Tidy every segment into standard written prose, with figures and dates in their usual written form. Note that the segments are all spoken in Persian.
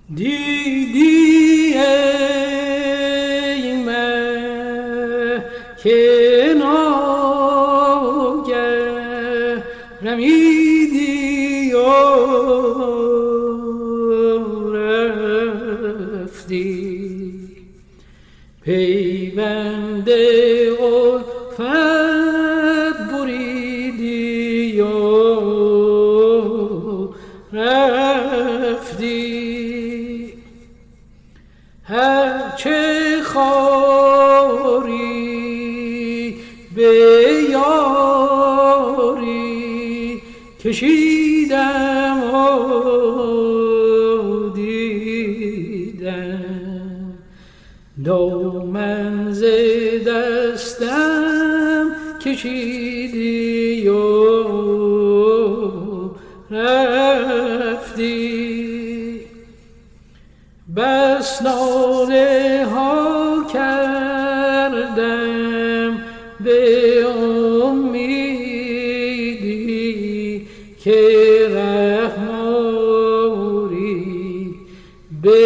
دیدی ای مه که ناگه رمیدی و رفتی، پیوند الفت بریدی و رفتی. هرچه خاری به یاری کشیدم و دیدم، دامن ز دستم کشیدی و رفتی. بس ناله ها کردم به امیدی که رحم آری به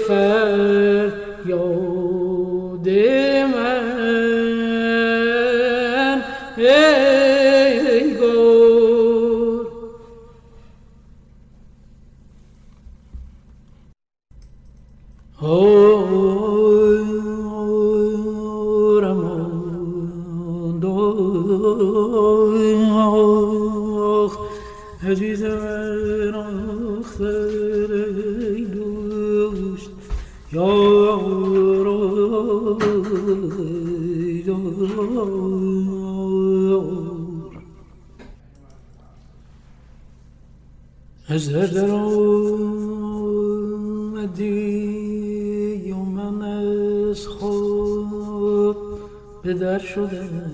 فریاد من ای گل. عزیز من آخر ای دوست یار ای دار، از در در آمدی و من از خود به در شدم،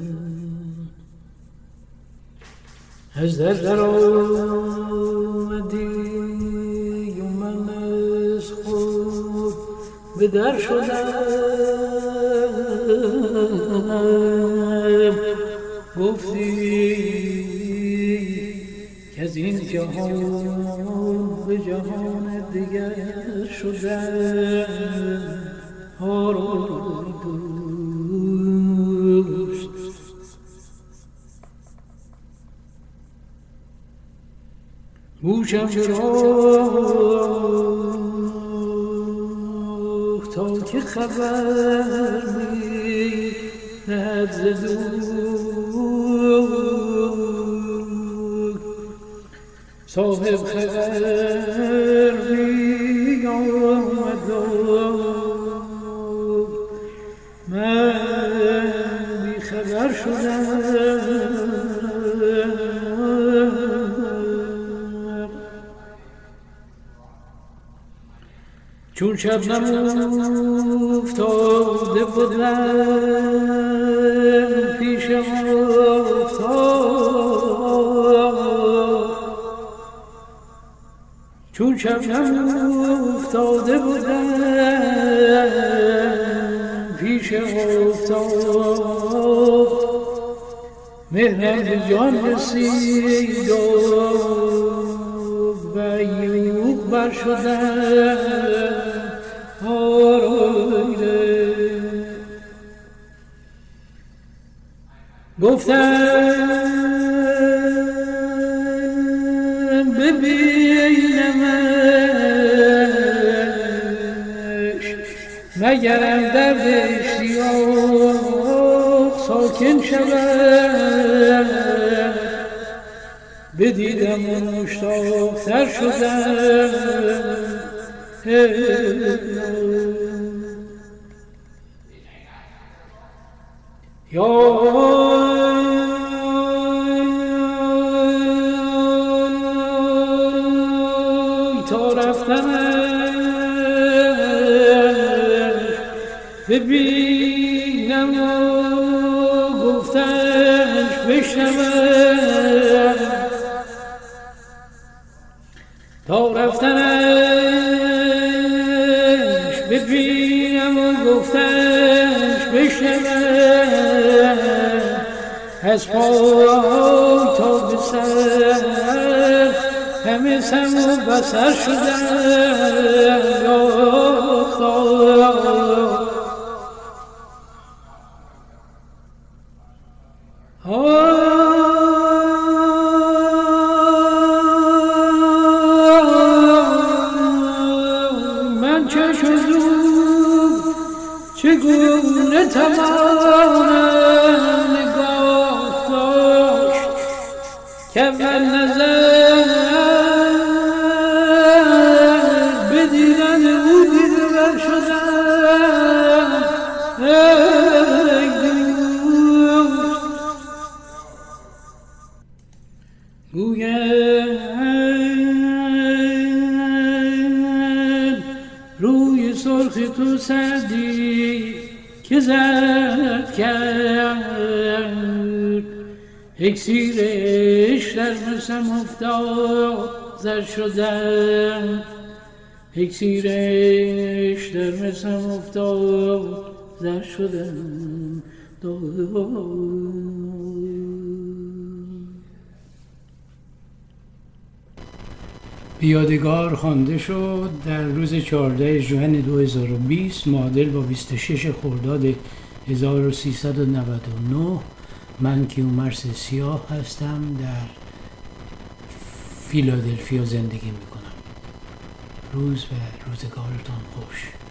از در آمدی و من از خود به در شدم، گفتی که از این جهان به جهان دیگر شدم. دوست گوشم چراغ تا که خبر می نهد ز دور، صاحب خبر می آمد و من بی خبر شدم. چون شبنم افتاده بودم پیشم افتاد، چون شبنم افتاده بودم پیشم افتاد، مهرم به جان رسید و بیوق بر شدم. گفتم ببینمش مگرم درد اشتیاق ساکن شود، بدیدم و مشتاق‌تر شدم. یا تا رفتنش ببینم و گفتنش بشنوم، تا رفتنش ببینم و گفتنش بشنوم، از پای تا به سر همه سم و بسر شدن من چشم زود چگونه توانم نگاه داشت که اول نظر به دیدن او دیده بر شدم ای دوست گویم روی سرخ تو سردی که زرد کرد اکسیرش در مسم افتاد زر شدم اکسیرش در مسم افتاد زر شدم به یادگار خوانده شد در روز 14 ژوئن 2020 معادل با 26 خرداد 1399. من کیومرث سیاه هستم، در فیلادلفیا زندگی میکنم. روز و روزگارتان خوش.